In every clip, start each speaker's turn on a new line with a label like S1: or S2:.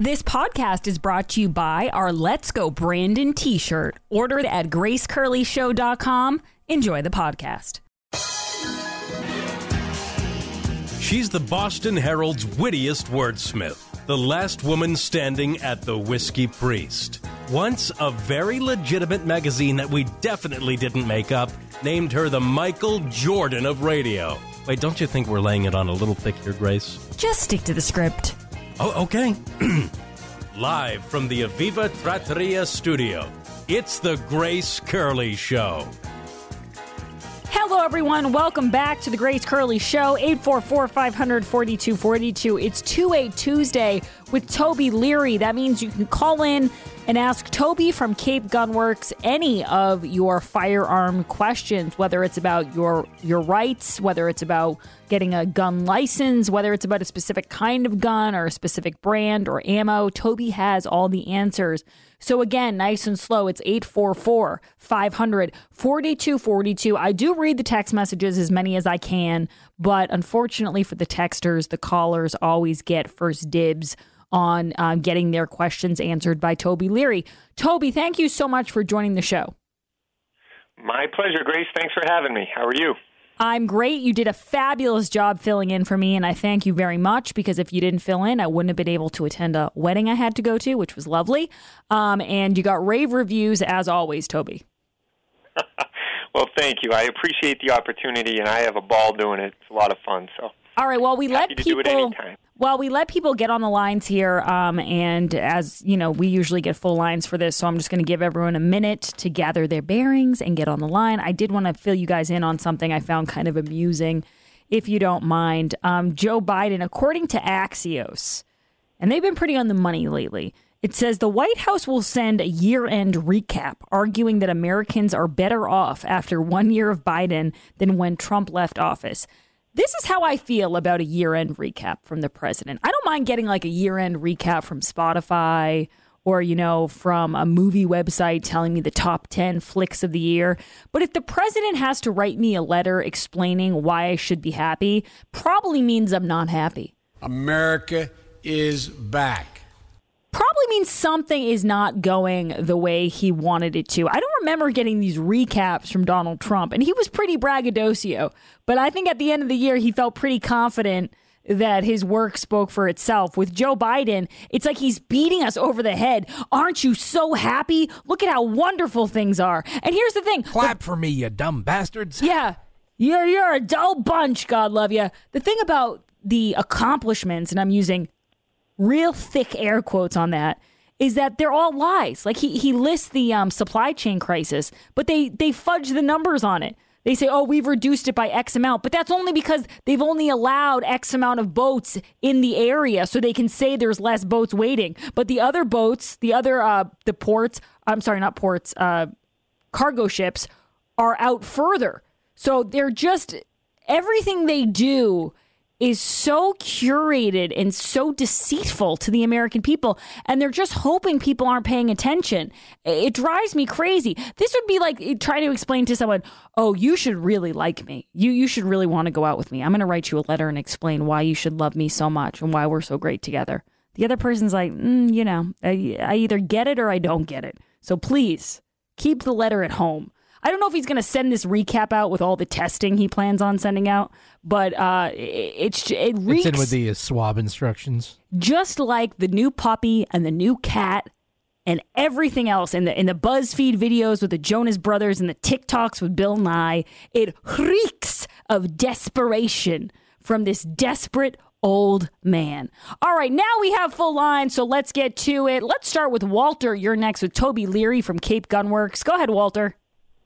S1: This podcast is brought to you by our Let's Go Brandon t-shirt. Ordered at gracecurleyshow.com. Enjoy the podcast.
S2: She's the Boston Herald's wittiest wordsmith, the last woman standing at the Whiskey Priest. Once a very legitimate magazine that we definitely didn't make up named her the Michael Jordan of radio. Wait, don't you think we're laying it on a little thick here, Grace?
S1: Just stick to the script.
S2: Oh, okay. Live from the Aviva Trattoria studio, it's the Grace Curley Show.
S1: Hello, everyone. Welcome back to the Grace Curley Show, 844-500-4242. It's 2-8 Tuesday with Toby Leary. That means you can call in and ask Toby from Cape Gunworks any of your firearm questions, whether it's about your rights, whether it's about getting a gun license, whether it's about a specific kind of gun or a specific brand or ammo. Toby has all the answers. So again, nice and slow, it's 844-500-4242. I do read the text messages, as many as I can, but unfortunately for the texters, the callers always get first dibs on getting their questions answered by Toby Leary. Toby, thank you so much for joining the show.
S3: My pleasure, Grace. Thanks for having me. How are you?
S1: I'm great. You did a fabulous job filling in for me, and I thank you very much, because if you didn't fill in, I wouldn't have been able to attend a wedding I had to go to, which was lovely. And you got rave reviews, as always, Toby.
S3: Well, thank you. I appreciate the opportunity, and I have a ball doing it. It's a lot of fun. So,
S1: all right. Well, we
S3: happy to do it anytime.
S1: Well, we let people get on the lines here, and as you know, we usually get full lines for this, so I'm just going to give everyone a minute to gather their bearings and get on the line. I did want to fill you guys in on something I found kind of amusing, if you don't mind. Joe Biden, according to Axios, and they've been pretty on the money lately, it says the White House will send a year-end recap, arguing that Americans are better off after 1 year of Biden than when Trump left office. This is how I feel about a year-end recap from the president. I don't mind getting like a year-end recap from Spotify or, you know, from a movie website telling me the top 10 flicks of the year. But if the president has to write me a letter explaining why I should be happy, probably means I'm not happy.
S4: America is back.
S1: Probably means something is not going the way he wanted it to. I don't remember getting these recaps from Donald Trump, and he was pretty braggadocio. But I think at the end of the year, he felt pretty confident that his work spoke for itself. With Joe Biden, it's like he's beating us over the head. Aren't you so happy? Look at how wonderful things are. And here's the thing.
S5: Clap for me, you dumb bastards.
S1: Yeah, you're a dull bunch, God love you. The thing about the accomplishments, and I'm using real thick air quotes on that, is that they're all lies. Like he lists the supply chain crisis, but they fudge the numbers on it. They say, oh, we've reduced it by X amount, but that's only because they've only allowed X amount of boats in the area, so they can say there's less boats waiting. But the other boats, the ports, I'm sorry, not ports, cargo ships are out further. So they're just, everything they do is so curated and so deceitful to the American people, and they're just hoping people aren't paying attention. It drives me crazy. This would be like trying to explain to someone, oh, you should really like me. You should really want to go out with me. I'm going to write you a letter and explain why you should love me so much and why we're so great together. The other person's like, I either get it or I don't get it. So please keep the letter at home. I don't know if he's going to send this recap out with all the testing he plans on sending out, but it reeks.
S5: It's in with the swab instructions.
S1: Just like the new puppy and the new cat and everything else in the BuzzFeed videos with the Jonas Brothers and the TikToks with Bill Nye, it reeks of desperation from this desperate old man. All right, now we have full line, so let's get to it. Let's start with Walter. You're next with Toby Leary from Cape Gunworks. Go ahead, Walter.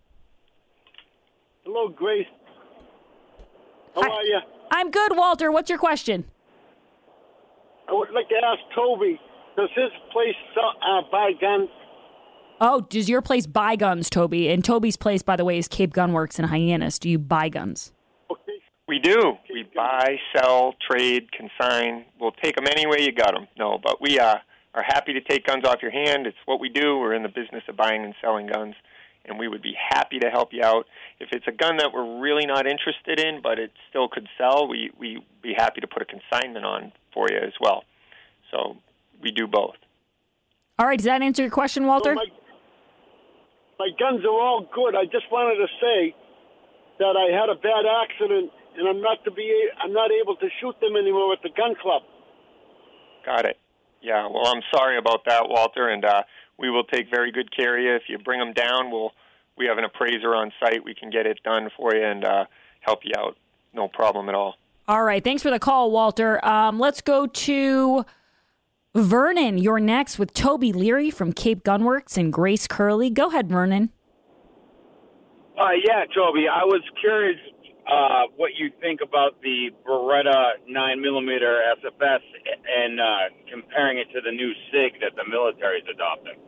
S6: Hello, Grace. How are you?
S1: I'm good, Walter. What's your question?
S6: I would like to ask Toby, does his place buy guns?
S1: Oh, does your place buy guns, Toby? And Toby's place, by the way, is Cape Gunworks in Hyannis. Do you buy guns?
S6: Okay.
S3: We do. We buy, sell, trade, consign. We'll take them any way you got them. No, but we are happy to take guns off your hand. It's what we do. We're in the business of buying and selling guns, and we would be happy to help you out. If it's a gun that we're really not interested in, but it still could sell, we'd be happy to put a consignment on for you as well. So we do both.
S1: All right, does that answer your question, Walter?
S6: So my guns are all good. I just wanted to say that I had a bad accident, and I'm not able to shoot them anymore at the gun club.
S3: Got it. Yeah, well, I'm sorry about that, Walter, and we will take very good care of you. If you bring them down, we have an appraiser on site. We can get it done for you and help you out. No problem at all.
S1: All right, thanks for the call, Walter. Let's go to Vernon. You're next with Toby Leary from Cape Gunworks and Grace Curley. Go ahead, Vernon.
S7: Yeah, Toby, I was curious what you think about the Beretta 9mm SFS and comparing it to the new SIG that the military is adopting.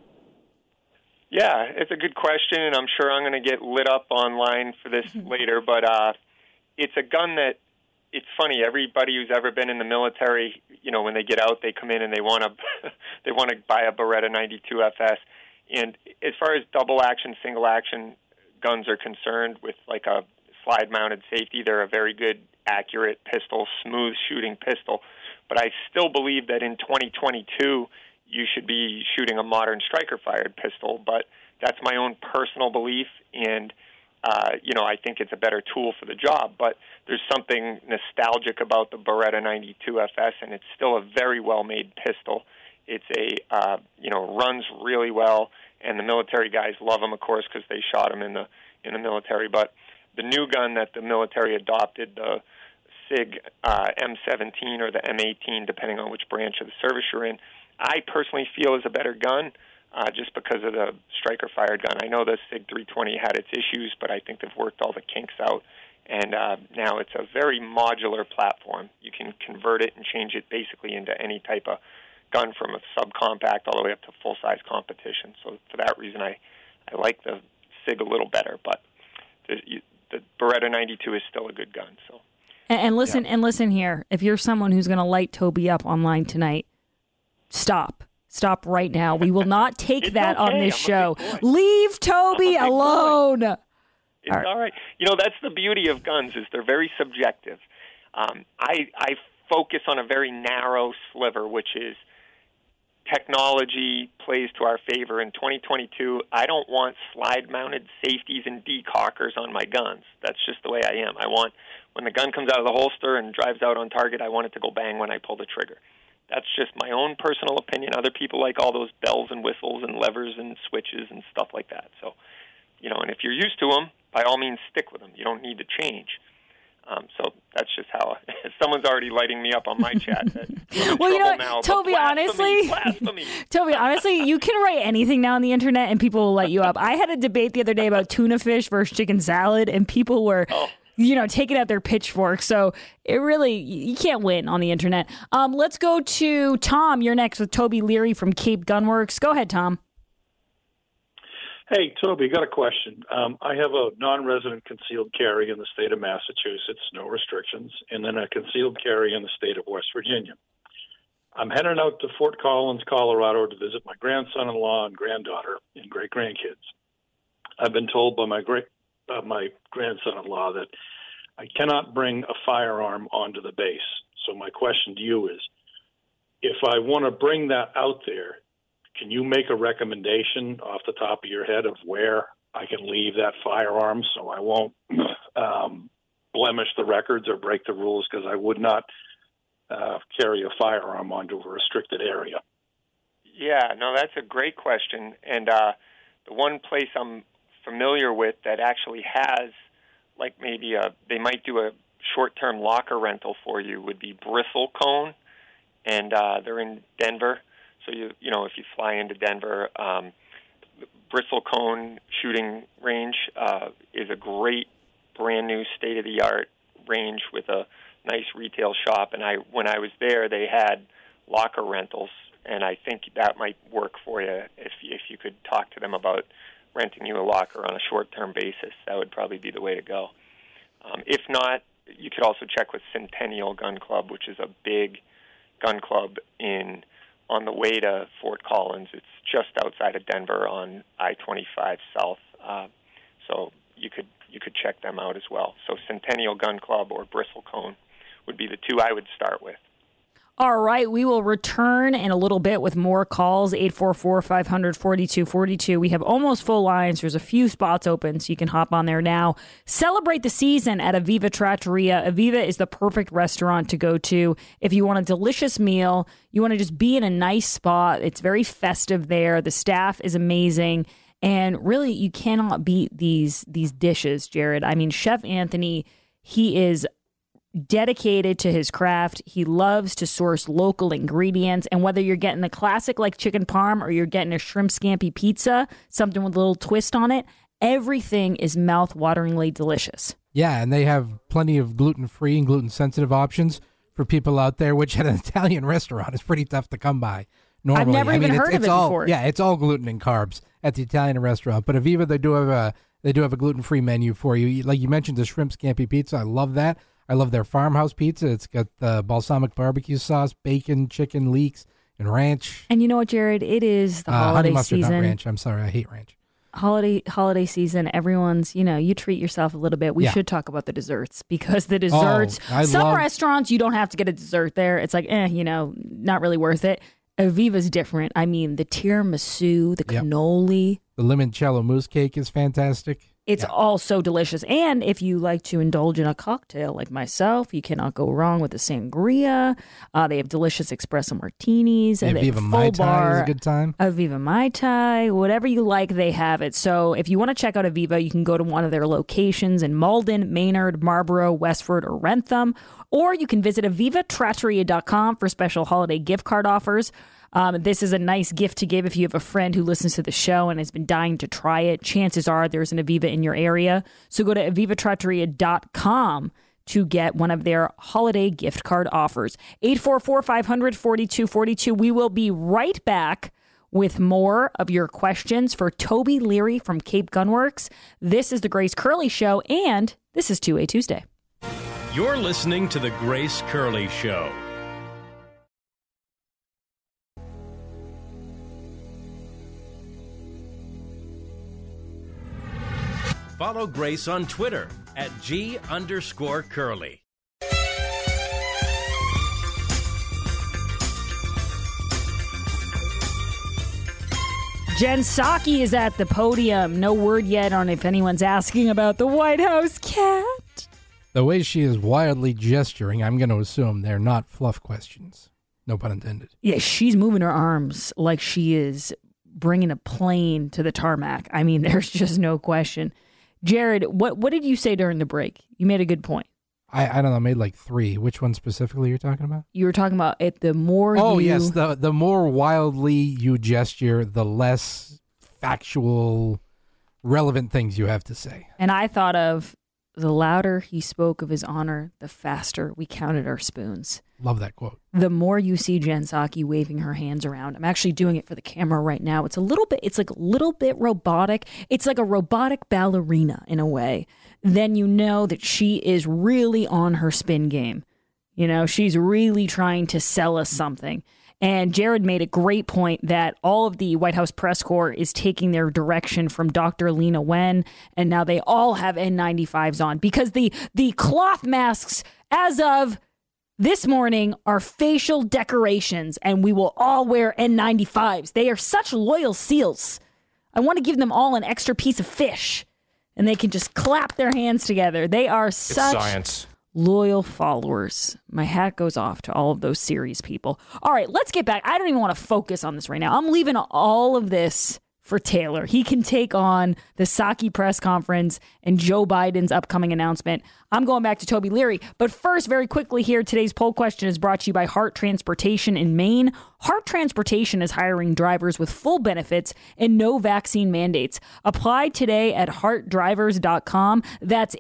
S3: Yeah, it's a good question, and I'm sure I'm going to get lit up online for this later, but it's a gun that, it's funny, everybody who's ever been in the military, when they get out, they come in and they want to buy a Beretta 92 FS. And as far as double action, single action guns are concerned, with like a slide mounted safety, they're a very good, accurate pistol, smooth shooting pistol. But I still believe that in 2022, you should be shooting a modern striker fired pistol. But that's my own personal belief, and I think it's a better tool for the job. But there's something nostalgic about the Beretta 92 FS, and it's still a very well-made pistol. It's runs really well, and the military guys love them, of course, because they shot them in the military. But the new gun that the military adopted, the SIG M17 or the M18, depending on which branch of the service you're in, I personally feel is a better gun. Just because of the striker-fired gun. I know the SIG 320 had its issues, but I think they've worked all the kinks out. And now it's a very modular platform. You can convert it and change it basically into any type of gun, from a subcompact all the way up to full-size competition. So for that reason, I like the SIG a little better. But the Beretta 92 is still a good gun. So.
S1: And listen here. If you're someone who's going to light Toby up online tonight, stop. Stop right now. We will not take that on this show. Leave Toby alone.
S3: It's all right. That's the beauty of guns, is they're very subjective. I focus on a very narrow sliver, which is technology plays to our favor. In 2022, I don't want slide-mounted safeties and decockers on my guns. That's just the way I am. I want, when the gun comes out of the holster and drives out on target, I want it to go bang when I pull the trigger. That's just my own personal opinion. Other people like all those bells and whistles and levers and switches and stuff like that. So, and if you're used to them, by all means, stick with them. You don't need to change. So that's just how someone's already lighting me up on my chat.
S1: Well, Toby, honestly, Toby, honestly, you can write anything now on the internet and people will light you up. I had a debate the other day about tuna fish versus chicken salad, and people were... taking out their pitchforks. So it really, you can't win on the internet. Let's go to Tom. You're next with Toby Leary from Cape Gunworks. Go ahead, Tom.
S8: Hey, Toby, got a question. I have a non-resident concealed carry in the state of Massachusetts, no restrictions, and then a concealed carry in the state of West Virginia. I'm heading out to Fort Collins, Colorado to visit my grandson-in-law and granddaughter and great-grandkids. I've been told by my grandson-in-law that I cannot bring a firearm onto the base. So my question to you is, if I want to bring that out there, can you make a recommendation off the top of your head of where I can leave that firearm so I won't blemish the records or break the rules, because I would not carry a firearm onto a restricted area?
S3: Yeah, no, that's a great question. And the one place I'm familiar with that actually has, like, maybe they might do a short-term locker rental for you would be Bristlecone, and they're in Denver. So if you fly into Denver, Bristlecone shooting range is a great brand new state-of-the-art range with a nice retail shop. And when I was there, they had locker rentals, and I think that might work for you if you could talk to them about renting you a locker on a short-term basis. That would probably be the way to go. If not, you could also check with Centennial Gun Club, which is a big gun club on the way to Fort Collins. It's just outside of Denver on I-25 South. So you could check them out as well. So Centennial Gun Club or Bristlecone would be the two I would start with.
S1: All right, we will return in a little bit with more calls, 844-500-4242. We have almost full lines. There's a few spots open, so you can hop on there now. Celebrate the season at Aviva Trattoria. Aviva is the perfect restaurant to go to if you want a delicious meal, you want to just be in a nice spot. It's very festive there. The staff is amazing, and really, you cannot beat these dishes, Jared. I mean, Chef Anthony, he is dedicated to his craft. He loves to source local ingredients. And whether you're getting the classic like chicken parm or you're getting a shrimp scampi pizza, something with a little twist on it, everything is mouth-wateringly delicious.
S5: Yeah, and they have plenty of gluten-free and gluten-sensitive options for people out there, which at an Italian restaurant is pretty tough to come by normally.
S1: I've never even heard of it before.
S5: Yeah, it's all gluten and carbs at the Italian restaurant. But Aviva, they do have a gluten-free menu for you. Like you mentioned, the shrimp scampi pizza. I love that. I love their farmhouse pizza. It's got the balsamic barbecue sauce, bacon, chicken, leeks, and ranch.
S1: And you know what, Jared? It is the holiday
S5: honey mustard,
S1: season.
S5: Not ranch. I'm sorry, I hate ranch.
S1: Holiday season. Everyone's, you treat yourself a little bit. We should talk about the desserts because the desserts. Some restaurants you don't have to get a dessert there. It's like, not really worth it. Aviva's different. I mean, the tiramisu, the cannoli,
S5: the limoncello mousse cake is fantastic.
S1: It's all so delicious. And if you like to indulge in a cocktail like myself, you cannot go wrong with the sangria. They have delicious espresso martinis. And
S5: Aviva Mai Tai is a good time.
S1: Aviva Mai Tai. Whatever you like, they have it. So if you want to check out Aviva, you can go to one of their locations in Malden, Maynard, Marlborough, Westford, or Wrentham. Or you can visit avivatrattoria.com for special holiday gift card offers. This is a nice gift to give if you have a friend who listens to the show and has been dying to try it. Chances are there's an Aviva in your area. So go to avivatrattoria.com to get one of their holiday gift card offers. 844-500-4242. We will be right back with more of your questions for Toby Leary from Cape Gunworks. This is the Grace Curley Show, and this is 2A Tuesday.
S2: You're listening to the Grace Curley Show. Follow Grace on Twitter at @G_Curley.
S1: Jen Psaki is at the podium. No word yet on if anyone's asking about the White House cat.
S5: The way she is wildly gesturing, I'm going to assume they're not fluff questions. No pun intended.
S1: Yeah, she's moving her arms like she is bringing a plane to the tarmac. I mean, there's just no question. Jared, what did you say during the break? You made a good point.
S5: I don't know, I made like 3. Which one specifically you're talking about?
S1: You were talking about it. The more
S5: yes, the more wildly you gesture, the less factual, relevant things you have to say.
S1: And I thought of the louder he spoke of his honor, the faster we counted our spoons.
S5: Love that quote.
S1: The more you see Jen Psaki waving her hands around, I'm actually doing it for the camera right now. It's like a little bit robotic. It's like a robotic ballerina in a way. Then you know that she is really on her spin game. She's really trying to sell us something. And Jared made a great point that all of the White House press corps is taking their direction from Dr. Lena Wen, and now they all have N95s on because the cloth masks, as of this morning, are facial decorations, and we will all wear N95s. They are such loyal SEALs. I want to give them all an extra piece of fish, and they can just clap their hands together. They are such loyal followers. My hat goes off to all of those series people. All right, let's get back. I don't even want to focus on this right now. I'm leaving all of this for Taylor. He can take on the Psaki press conference and Joe Biden's upcoming announcement. I'm going back to Toby Leary. But first, very quickly here, today's poll question is brought to you by Hart Transportation in Maine. Hart Transportation is hiring drivers with full benefits and no vaccine mandates. Apply today at hartdrivers.com. That's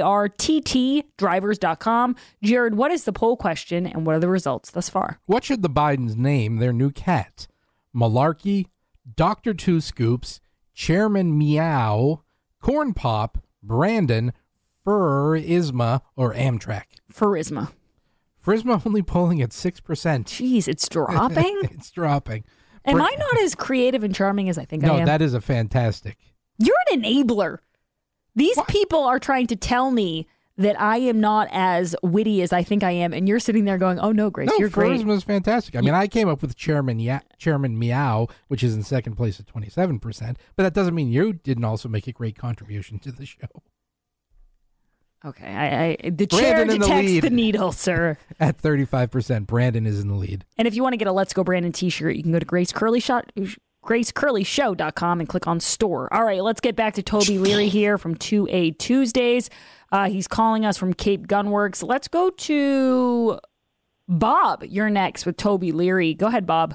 S1: HARTT drivers.com. Jared, what is the poll question and what are the results thus far?
S5: What should the Bidens name their new cat? Malarkey, Dr. Two Scoops, Chairman Meow, Corn Pop, Brandon, Furisma, or Amtrak?
S1: Furisma.
S5: Furisma only polling at 6%.
S1: Jeez, it's dropping?
S5: It's dropping.
S1: Am I not as creative and charming as I think I am?
S5: No, that is a fantastic.
S1: You're an enabler. These people are trying to tell me that I am not as witty as I think I am, and you're sitting there going, "Oh no, Grace, you're great."
S5: Charisma is fantastic. I mean, I came up with Chairman Meow, which is in second place at 27%, but that doesn't mean you didn't also make a great contribution to the show.
S1: Okay, the chair detects the needle, sir.
S5: At 35%, Brandon is in the lead.
S1: And if you want to get a Let's Go Brandon t-shirt, you can go to GraceCurleyShow.com and click on store. All right, let's get back to Toby Leary here from 2A Tuesdays. He's calling us from Cape Gunworks. Let's go to Bob. You're next with Toby Leary. Go ahead, Bob.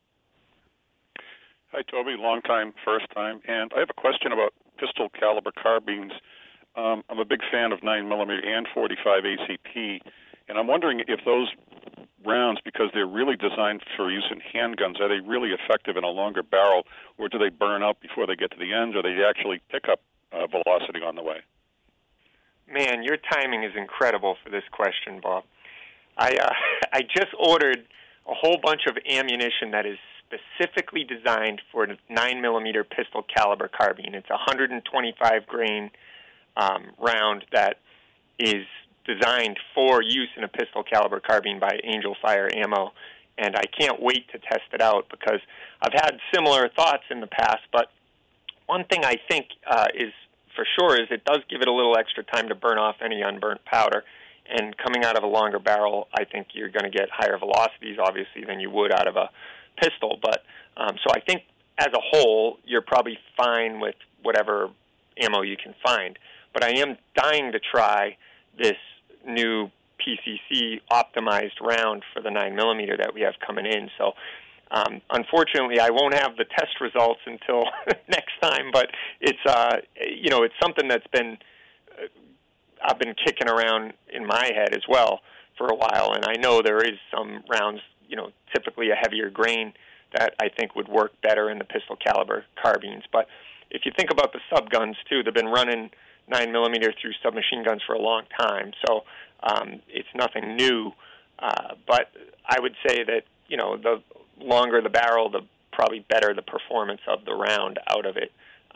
S9: Hi, Toby. Long time, first time. And I have a question about pistol caliber carbines. I'm a big fan of 9mm and 45 ACP, and I'm wondering if those rounds, because they're really designed for use in handguns, are they really effective in a longer barrel, or do they burn out before they get to the end, or they actually pick up velocity on the way?
S3: Man, your timing is incredible for this question, Bob. I just ordered a whole bunch of ammunition that is specifically designed for a 9mm pistol caliber carbine. It's a 125 grain round that is designed for use in a pistol caliber carbine by Angel Fire Ammo, and I can't wait to test it out because I've had similar thoughts in the past, but one thing I think is for sure is it does give it a little extra time to burn off any unburnt powder, and coming out of a longer barrel, I think you're going to get higher velocities, obviously, than you would out of a pistol, but so I think as a whole, you're probably fine with whatever ammo you can find. But I am dying to try this new PCC optimized round for the 9mm that we have coming in. So, unfortunately, I won't have the test results until next time. But it's it's something that's been I've been kicking around in my head as well for a while, and I know there is some rounds, typically a heavier grain that I think would work better in the pistol caliber carbines. But if you think about the subguns too, they've been running 9mm through submachine guns for a long time, so it's nothing new. But I would say that the longer the barrel, the probably better the performance of the round out of it.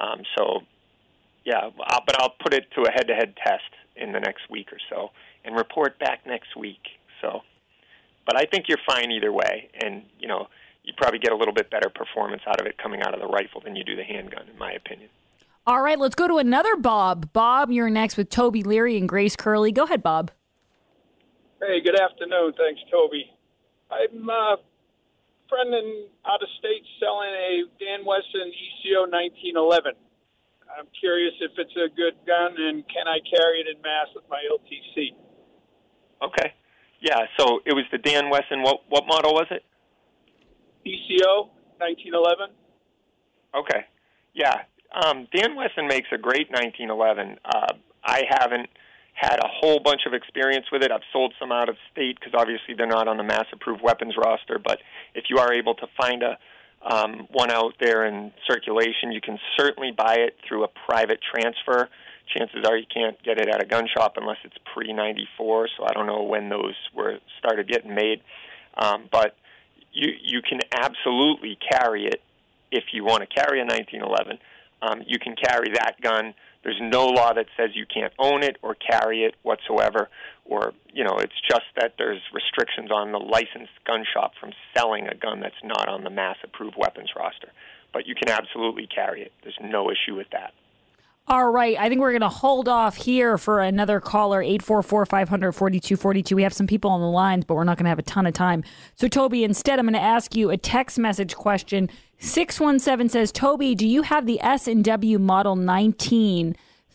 S3: But I'll put it to a head-to-head test in the next week or so and report back next week. So, but I think you're fine either way, and you probably get a little bit better performance out of it coming out of the rifle than you do the handgun, in my opinion.
S1: All right, let's go to another Bob. Bob, you're next with Toby Leary and Grace Curley. Go ahead, Bob.
S10: Hey, good afternoon. Thanks, Toby. I'm a friend out of state selling a Dan Wesson ECO 1911. I'm curious if it's a good gun and can I carry it in mass with my LTC?
S3: Okay. Yeah, so it was the Dan Wesson. What model was it?
S10: ECO 1911.
S3: Okay. Yeah. Dan Wesson makes a great 1911. I haven't had a whole bunch of experience with it. I've sold some out of state because obviously they're not on the mass-approved weapons roster. But if you are able to find one out there in circulation, you can certainly buy it through a private transfer. Chances are you can't get it at a gun shop unless it's pre-94, so I don't know when those were started getting made. But you can absolutely carry it if you want to carry a 1911. You can carry that gun. There's no law that says you can't own it or carry it whatsoever, or, it's just that there's restrictions on the licensed gun shop from selling a gun that's not on the mass-approved weapons roster. But you can absolutely carry it. There's no issue with that.
S1: All right, I think we're going to hold off here for another caller, 844-500-4242. We have some people on the lines, but we're not going to have a ton of time. So, Toby, instead, I'm going to ask you a text message question. 617 says, Toby, do you have the S&W Model 19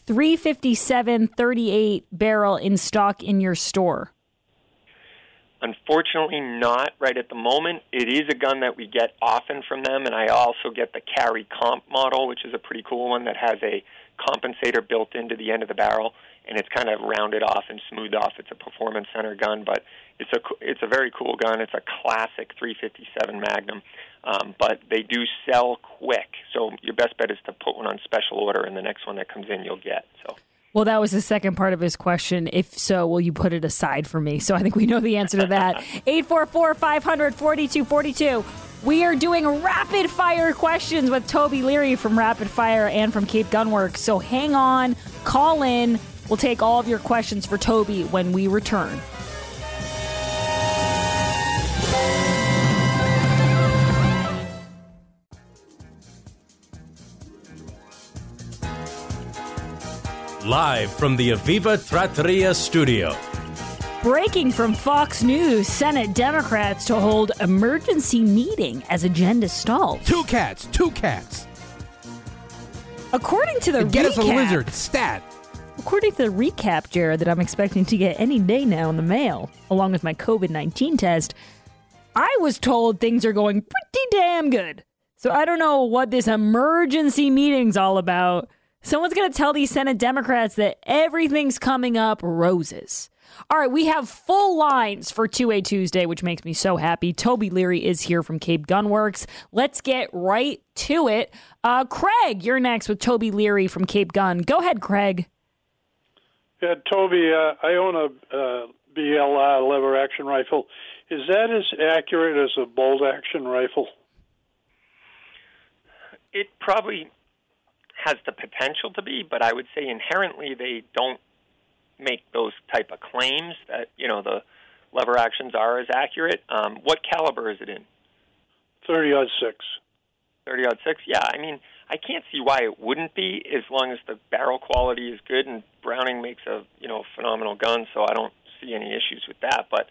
S1: 357-38 barrel in stock in your store?
S3: Unfortunately not right at the moment. It is a gun that we get often from them, and I also get the Carry Comp model, which is a pretty cool one that has a compensator built into the end of the barrel, and it's kind of rounded off and smoothed off. It's a performance center gun, but it's a very cool gun. It's a classic 357 Magnum, but they do sell quick, so your best bet is to put one on special order, and the next one that comes in you'll get. So.
S1: Well, that was the second part of his question. If so, will you put it aside for me? So I think we know the answer to that. 844-500-4242. We are doing rapid fire questions with Toby Leary from Rapid Fire and from Cape Gunworks. So hang on, call in. We'll take all of your questions for Toby when we return.
S2: Live from the Aviva Trattoria studio.
S1: Breaking from Fox News, Senate Democrats to hold emergency meeting as agenda stalls.
S5: Two cats.
S1: According to the
S5: Get
S1: recap,
S5: us a lizard, stat.
S1: According to the recap, Jared, that I'm expecting to get any day now in the mail, along with my COVID-19 test, I was told things are going pretty damn good. So I don't know what this emergency meeting's all about. Someone's going to tell these Senate Democrats that everything's coming up roses. All right, we have full lines for 2A Tuesday, which makes me so happy. Toby Leary is here from Cape Gun Works. Let's get right to it. Craig, you're next with Toby Leary from Cape Gun. Go ahead, Craig.
S8: Yeah, Toby, I own a BLR lever-action rifle. Is that as accurate as a bolt-action rifle?
S3: It probably has the potential to be, but I would say inherently they don't make those type of claims that, the lever actions are as accurate. What caliber is it in?
S8: 30-06.
S3: 30-06? Yeah, I can't see why it wouldn't be as long as the barrel quality is good, and Browning makes a, phenomenal gun, so I don't see any issues with that. But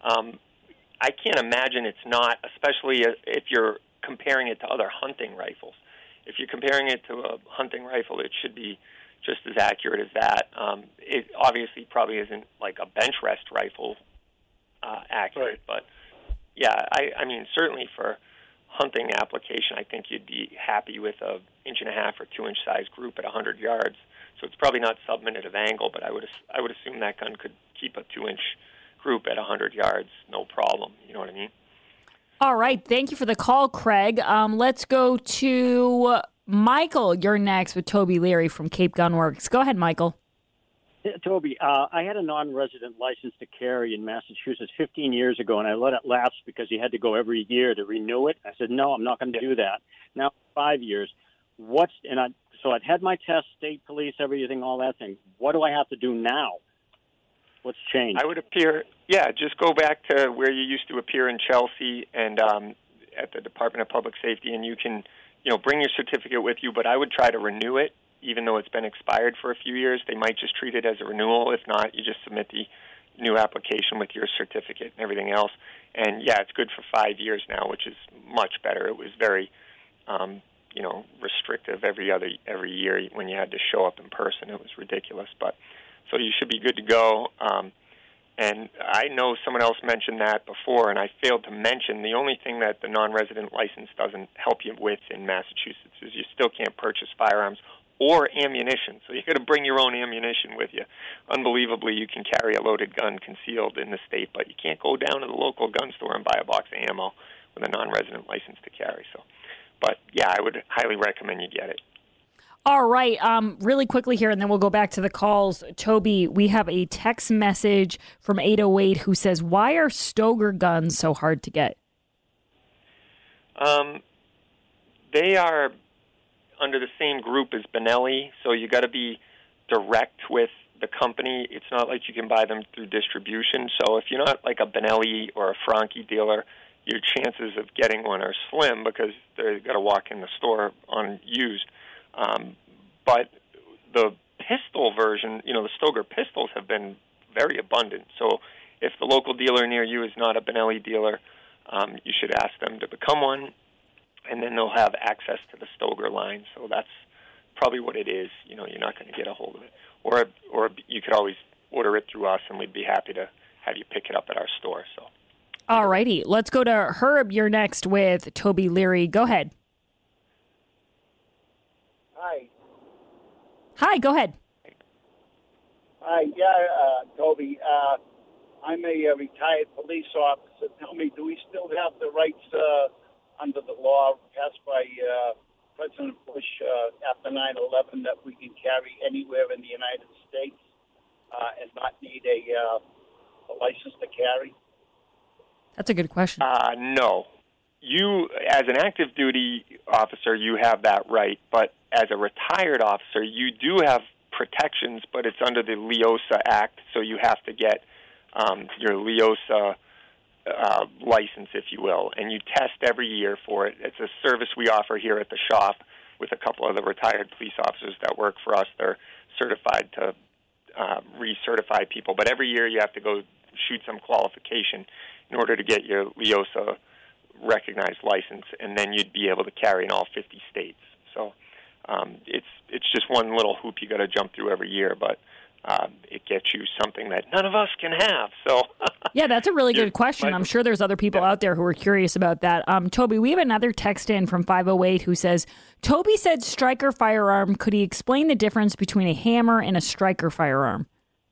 S3: I can't imagine it's not, especially if you're comparing it to other hunting rifles. If you're comparing it to a hunting rifle, it should be just as accurate as that. It obviously probably isn't like a bench rest rifle accurate,
S8: right.
S3: But yeah, I mean, certainly for hunting application, I think you'd be happy with a 1.5 or 2 inch size group at 100 yards. So it's probably not sub-minute of angle, but I would assume that gun could keep a 2 inch group at 100 yards, no problem. You know what I mean?
S1: All right. Thank you for the call, Craig. Let's go to Michael. You're next with Toby Leary from Cape Gun Works. Go ahead, Michael.
S11: Yeah, Toby, I had a non-resident license to carry in Massachusetts 15 years ago, and I let it lapse because you had to go every year to renew it. I said, no, I'm not going to do that. Now, 5 years. So I'd had my test, state police, everything, all that thing. What do I have to do now? What's changed?
S3: I would just go back to where you used to appear in Chelsea and at the Department of Public Safety, and you can, bring your certificate with you, but I would try to renew it, even though it's been expired for a few years. They might just treat it as a renewal. If not, you just submit the new application with your certificate and everything else. And, yeah, it's good for 5 years now, which is much better. It was very, restrictive every year when you had to show up in person. It was ridiculous, but so you should be good to go. And I know someone else mentioned that before, and I failed to mention the only thing that the non-resident license doesn't help you with in Massachusetts is you still can't purchase firearms or ammunition. So you got to bring your own ammunition with you. Unbelievably, you can carry a loaded gun concealed in the state, but you can't go down to the local gun store and buy a box of ammo with a non-resident license to carry. So, but yeah, I would highly recommend you get it.
S1: All right. Really quickly here, and then we'll go back to the calls. Toby, we have a text message from 808 who says, why are Stoeger guns so hard to get?
S3: They are under the same group as Benelli, so you got to be direct with the company. It's not like you can buy them through distribution. So if you're not like a Benelli or a Franchi dealer, your chances of getting one are slim because they've got to walk in the store unused. But the pistol version, the Stoeger pistols have been very abundant. So if the local dealer near you is not a Benelli dealer, you should ask them to become one, and then they'll have access to the Stoeger line. So that's probably what it is. You're not going to get a hold of it. Or you could always order it through us, and we'd be happy to have you pick it up at our store. So.
S1: All righty. Let's go to Herb. You're next with Toby Leary. Go ahead. Hi, go ahead.
S6: Hi, Toby. I'm a retired police officer. Tell me, do we still have the rights under the law passed by President Bush after 9/11 that we can carry anywhere in the United States and not need a license to carry?
S1: That's a good question.
S3: No. You, as an active duty officer, you have that right, but as a retired officer, you do have protections, but it's under the LEOSA Act, so you have to get your LEOSA license, if you will, and you test every year for it. It's a service we offer here at the shop with a couple of the retired police officers that work for us. They're certified to recertify people, but every year you have to go shoot some qualification in order to get your LEOSA recognized license, and then you'd be able to carry in all 50 states. So it's just one little hoop you got to jump through every year, but it gets you something that none of us can have. So
S1: yeah, that's a really good question. I'm sure there's other people out there who are curious about that. Toby, we have another text in from 508 who says, Toby said striker firearm. Could he explain the difference between a hammer and a striker firearm?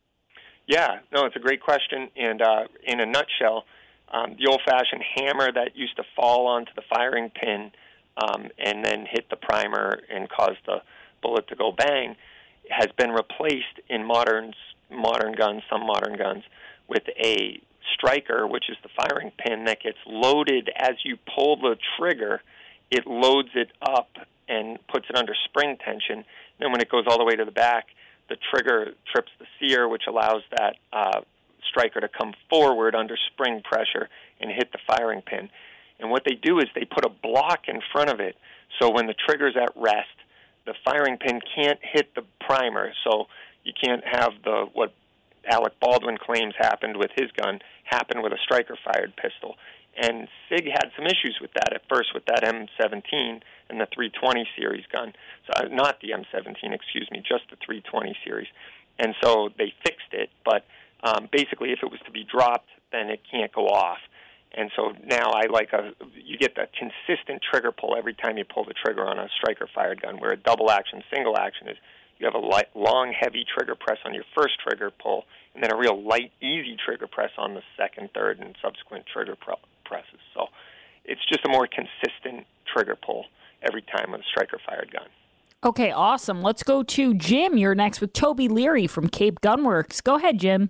S3: Yeah, no, it's a great question. And in a nutshell, the old-fashioned hammer that used to fall onto the firing pin and then hit the primer and cause the bullet to go bang has been replaced in modern guns, some modern guns, with a striker, which is the firing pin that gets loaded as you pull the trigger. It loads it up and puts it under spring tension. Then when it goes all the way to the back, the trigger trips the sear, which allows that striker to come forward under spring pressure and hit the firing pin. And what they do is they put a block in front of it, so when the trigger's at rest, the firing pin can't hit the primer, so you can't have what Alec Baldwin claims happened with his gun happen with a striker-fired pistol. And SIG had some issues with that at first with that M17 and the 320 series gun. So not the M17, excuse me, just the 320 series. And so they fixed it, but basically if it was to be dropped, then it can't go off. And so now you get that consistent trigger pull every time you pull the trigger on a striker-fired gun, where a double action, single action is you have a long, heavy trigger press on your first trigger pull, and then a real light, easy trigger press on the second, third, and subsequent trigger presses. So it's just a more consistent trigger pull every time with a striker-fired gun.
S1: Okay, awesome. Let's go to Jim. You're next with Toby Leary from Cape Gunworks. Go ahead, Jim.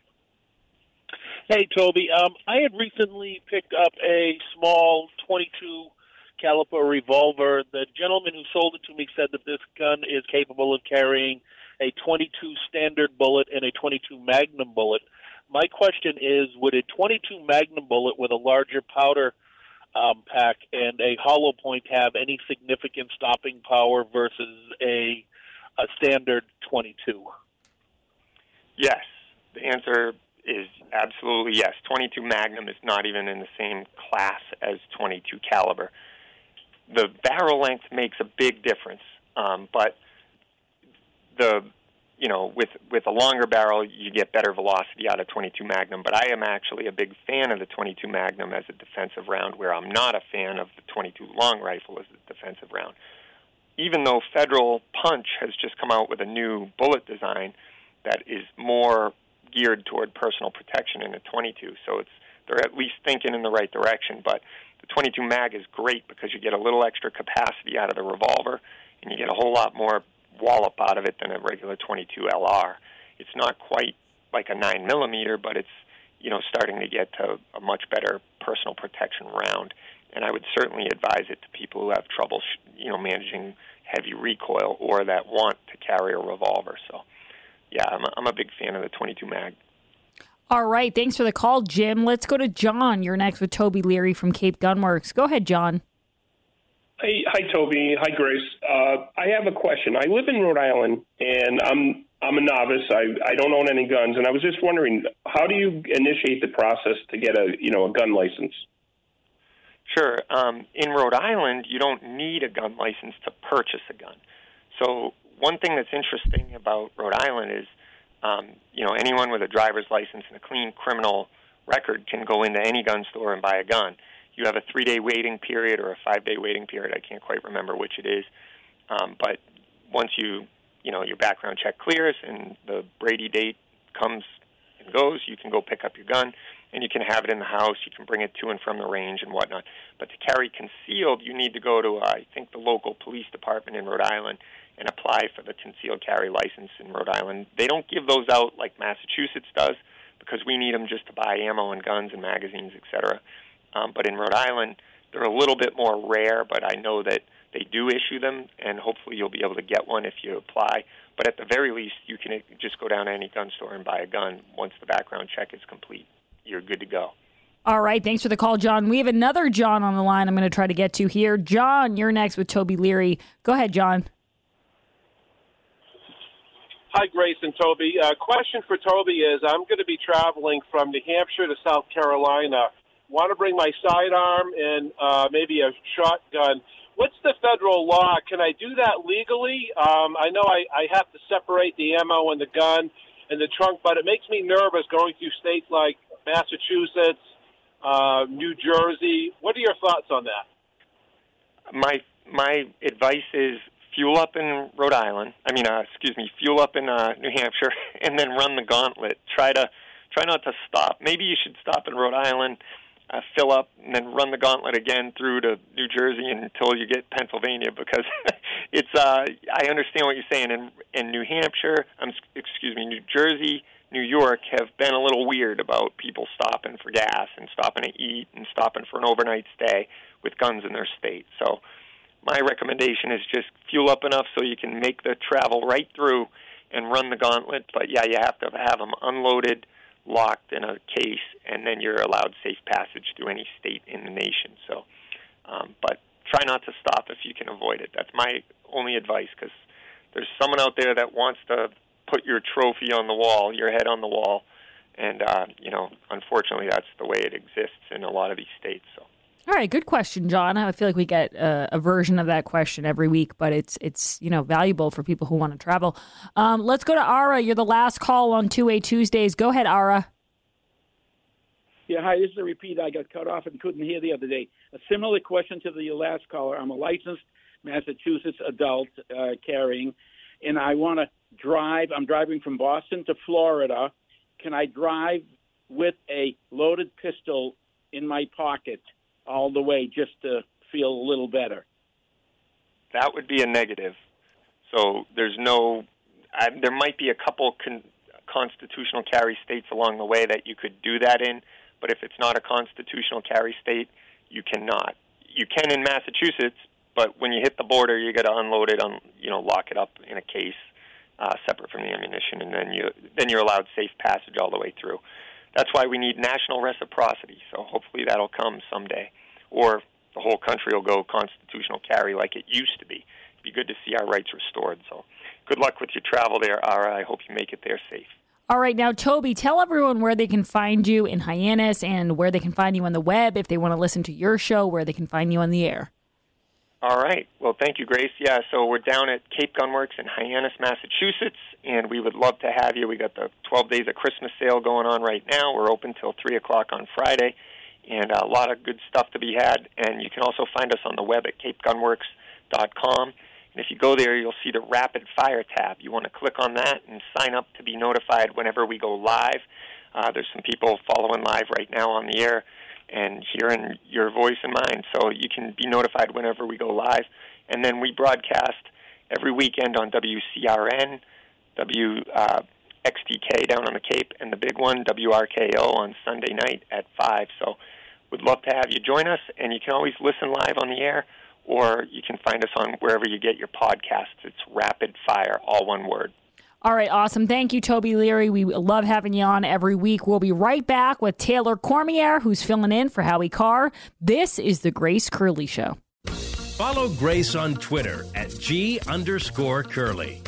S12: Hey, Toby. I had recently picked up a small .22 caliber revolver. The gentleman who sold it to me said that this gun is capable of carrying a .22 standard bullet and a .22 Magnum bullet. My question is, would a .22 Magnum bullet with a larger powder pack and a hollow point have any significant stopping power versus a standard .22?
S3: Yes. The answer is absolutely yes. .22 Magnum is not even in the same class as .22 caliber. The barrel length makes a big difference, but with a longer barrel, you get better velocity out of .22 Magnum. But I am actually a big fan of the .22 Magnum as a defensive round, where I'm not a fan of the .22 long rifle as a defensive round. Even though Federal Punch has just come out with a new bullet design that is more geared toward personal protection in a .22, so they're at least thinking in the right direction. But the .22 Mag is great because you get a little extra capacity out of the revolver, and you get a whole lot more wallop out of it than a regular .22 LR. It's not quite like a 9mm, but it's starting to get to a much better personal protection round. And I would certainly advise it to people who have trouble, managing heavy recoil or that want to carry a revolver. So, yeah, I'm a big fan of the .22 Mag.
S1: All right. Thanks for the call, Jim. Let's go to John. You're next with Toby Leary from Cape Gunworks. Go ahead, John.
S13: Hey, hi, Toby. Hi, Grace. I have a question. I live in Rhode Island, and I'm a novice. I don't own any guns, and I was just wondering, how do you initiate the process to get a gun license?
S3: Sure. In Rhode Island, you don't need a gun license to purchase a gun. So one thing that's interesting about Rhode Island is, anyone with a driver's license and a clean criminal record can go into any gun store and buy a gun. You have a 3-day waiting period or a 5-day waiting period. I can't quite remember which it is. But once your background check clears and the Brady date comes and goes, you can go pick up your gun, and you can have it in the house. You can bring it to and from the range and whatnot. But to carry concealed, you need to go to, I think, the local police department in Rhode Island and apply for the concealed carry license in Rhode Island. They don't give those out like Massachusetts does, because we need them just to buy ammo and guns and magazines, etc. But in Rhode Island, They're a little bit more rare, but I know that they do issue them, and hopefully you'll be able to get one if you apply. But at the very least, you can just go down to any gun store and buy a gun. Once the background check is complete, you're good to go.
S1: All right, thanks for the call, John. We have another John on the line I'm going to try to get to here. John, you're next with Toby Leary. Go ahead, John.
S14: Hi, Grace and Toby. Question for Toby is, I'm going to be traveling from New Hampshire to South Carolina. Want to bring my sidearm and maybe a shotgun. What's the federal law? Can I do that legally? I know I have to separate the ammo and the gun in the trunk, but it makes me nervous going through states like Massachusetts, New Jersey. What are your thoughts on that?
S3: My advice is fuel up in Rhode Island. Fuel up in New Hampshire, and then run the gauntlet. Try not to stop. Maybe you should stop in Rhode Island, fill up, and then run the gauntlet again through to New Jersey until you get Pennsylvania, because it's. I understand what you're saying. In New Hampshire, New Jersey, New York have been a little weird about people stopping for gas and stopping to eat and stopping for an overnight stay with guns in their state. So my recommendation is just fuel up enough so you can make the travel right through and run the gauntlet. But, yeah, you have to have them unloaded, locked in a case, and then you're allowed safe passage through any state in the nation. So, but try not to stop if you can avoid it. That's my only advice, because there's someone out there that wants to put your trophy on the wall, your head on the wall, and, unfortunately that's the way it exists in a lot of these states. So.
S1: All right, good question, John. I feel like we get a version of that question every week, but it's valuable for people who want to travel. Let's go to Ara. You're the last call on 2A Tuesdays. Go ahead, Ara.
S15: Yeah, hi, this is a repeat. I got cut off and couldn't hear the other day. A similar question to the last caller. I'm a licensed Massachusetts adult carrying, and I want to drive. I'm driving from Boston to Florida. Can I drive with a loaded pistol in my pocket all the way just to feel a little better?
S3: That would be a negative. So there's there might be a couple constitutional carry states along the way that you could do that in, but if it's not a constitutional carry state, you cannot. You can in Massachusetts, but when you hit the border, you got to unload it, lock it up in a case separate from the ammunition, and then you're allowed safe passage all the way through. That's why we need national reciprocity, so hopefully that'll come someday. Or the whole country will go constitutional carry like it used to be. It'd be good to see our rights restored. So good luck with your travel there, Ara. I hope you make it there safe.
S1: All right, now, Toby, tell everyone where they can find you in Hyannis and where they can find you on the web if they want to listen to your show, where they can find you on the air.
S3: All right. Well, thank you, Grace. Yeah, so we're down at Cape Gun Works in Hyannis, Massachusetts, and we would love to have you. We got the 12 Days of Christmas sale going on right now. We're open till 3 o'clock on Friday, and a lot of good stuff to be had. And you can also find us on the web at capegunworks.com. And if you go there, you'll see the Rapid Fire tab. You want to click on that and sign up to be notified whenever we go live. There's some people following live right now on the air and hearing your voice and mine, so you can be notified whenever we go live. And then we broadcast every weekend on WCRN, WXTK down on the Cape, and the big one, WRKO, on Sunday night at 5. So we'd love to have you join us, and you can always listen live on the air, or you can find us on wherever you get your podcasts. It's Rapid Fire, all one word.
S1: All right, awesome. Thank you, Toby Leary. We love having you on every week. We'll be right back with Taylor Cormier, who's filling in for Howie Carr. This is The Grace Curley Show.
S2: Follow Grace on Twitter at G_Curley.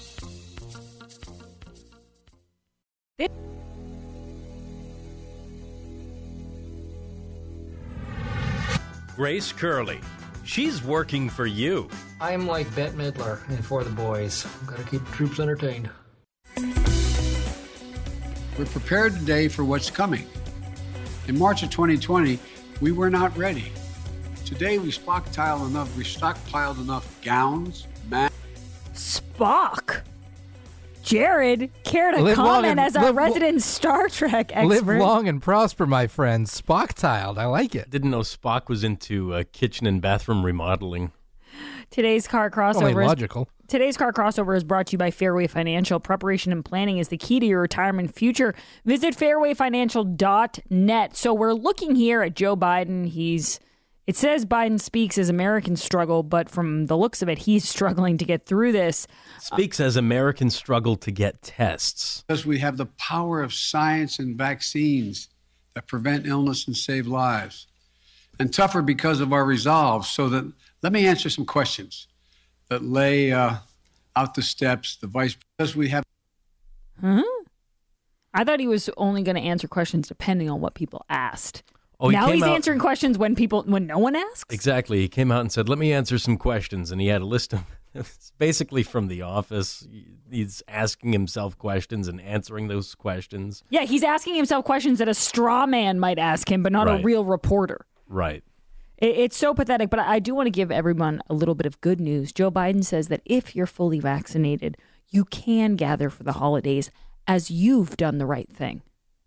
S2: Grace Curley. She's working for you.
S16: I'm like Bette Midler and For the Boys. Got to keep the troops entertained.
S4: We're prepared today for what's coming. In March of 2020, we were not ready. Today, we stockpiled enough gowns, masks.
S1: Spock? Jared, care to comment as our resident Star Trek expert?
S5: Live long and prosper, my friend. Spock-tiled. I like it.
S2: Didn't know Spock was into kitchen and bathroom remodeling.
S1: Today's car crossover.
S5: Only logical.
S1: Today's car crossover is brought to you by Fairway Financial. Preparation and planning is the key to your retirement future. Visit fairwayfinancial.net. So we're looking here at Joe Biden. He's It says Biden speaks as Americans struggle, but from the looks of it, he's struggling to get through this.
S2: Speaks as Americans struggle to get tests.
S4: Because we have the power of science and vaccines that prevent illness and save lives. And tougher because of our resolve. So that, let me answer some questions that lay out the steps. The vice, because we have.
S1: I thought he was only going to answer questions depending on what people asked.
S2: Oh,
S1: now he's answering questions when no one asks?
S2: Exactly. He came out and said, let me answer some questions. And he had a list of, it's basically from The Office. He's asking himself questions and answering those questions.
S1: Yeah, he's asking himself questions that a straw man might ask him, but not a real reporter.
S2: Right.
S1: It's so pathetic, but I do want to give everyone a little bit of good news. Joe Biden says that if you're fully vaccinated, you can gather for the holidays as you've done the right thing.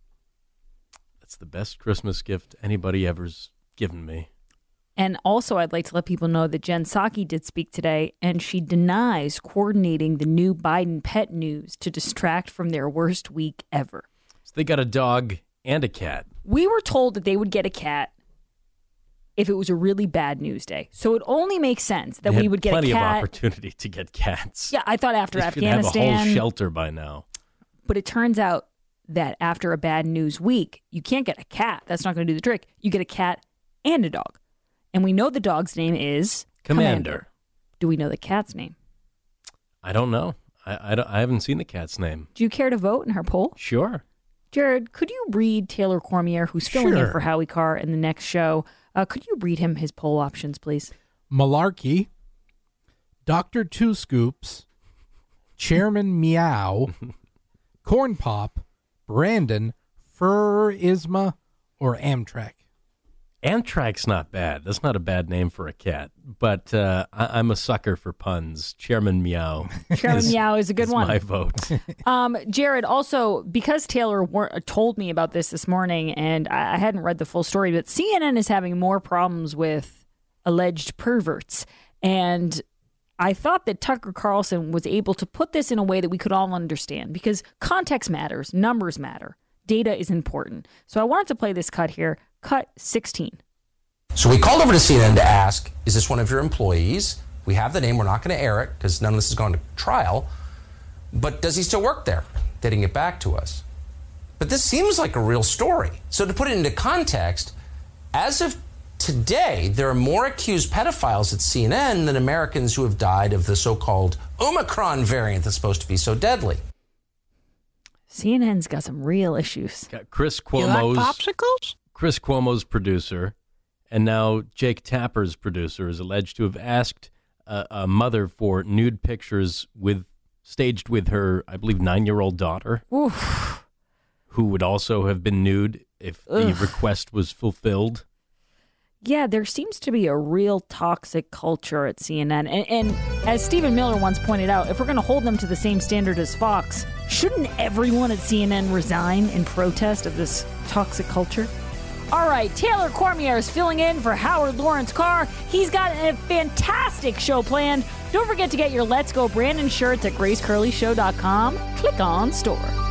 S2: It's the best Christmas gift anybody ever's given me.
S1: And also, I'd like to let people know that Jen Psaki did speak today, and she denies coordinating the new Biden pet news to distract from their worst week ever.
S2: So they got a dog and a cat.
S1: We were told that they would get a cat if it was a really bad news day. So it only makes sense that we would get a cat.
S2: Plenty of opportunity to get cats.
S1: Yeah, I thought after
S2: they
S1: Afghanistan.
S2: Should have a whole shelter by now.
S1: But it turns out that after a bad news week, you can't get a cat. That's not going to do the trick. You get a cat and a dog. And we know the dog's name is
S2: Commander.
S1: Do we know the cat's name?
S2: I don't know. I haven't seen the cat's name.
S1: Do you care to vote in her poll?
S2: Sure.
S1: Jared, could you read Taylor Cormier, who's filling in for Howie Carr in the next show? Could you read him his poll options, please?
S5: Malarkey, Dr. Two Scoops, Chairman Meow, Corn Pop, Brandon, Furisma, or Amtrak?
S2: Amtrak's not bad. That's not a bad name for a cat. But I'm a sucker for puns. Chairman Meow.
S1: Chairman Meow is a good one.
S2: My vote.
S1: Jared, also, because Taylor told me about this morning, and I hadn't read the full story, but CNN is having more problems with alleged perverts. And I thought that Tucker Carlson was able to put this in a way that we could all understand, because context matters, numbers matter, data is important. So I wanted to play this cut here. Cut 16.
S17: So we called over to CNN to ask, is this one of your employees? We have the name. We're not going to air it because none of this has gone to trial. But does he still work there? They didn't get back to us. But this seems like a real story. So to put it into context, as of today, there are more accused pedophiles at CNN than Americans who have died of the so-called Omicron variant that's supposed to be so deadly.
S1: CNN's got some real issues.
S2: Got Chris Cuomo's...
S18: You like popsicles?
S2: Chris Cuomo's producer, and now Jake Tapper's producer, is alleged to have asked a mother for nude pictures staged with her, I believe, 9-year-old daughter, who would also have been nude if the request was fulfilled.
S1: Yeah, there seems to be a real toxic culture at CNN. And as Stephen Miller once pointed out, if we're going to hold them to the same standard as Fox, shouldn't everyone at CNN resign in protest of this toxic culture? All right, Taylor Cormier is filling in for Howard Lawrence Carr. He's got a fantastic show planned. Don't forget to get your Let's Go Brandon shirts at gracecurleyshow.com. Click on store.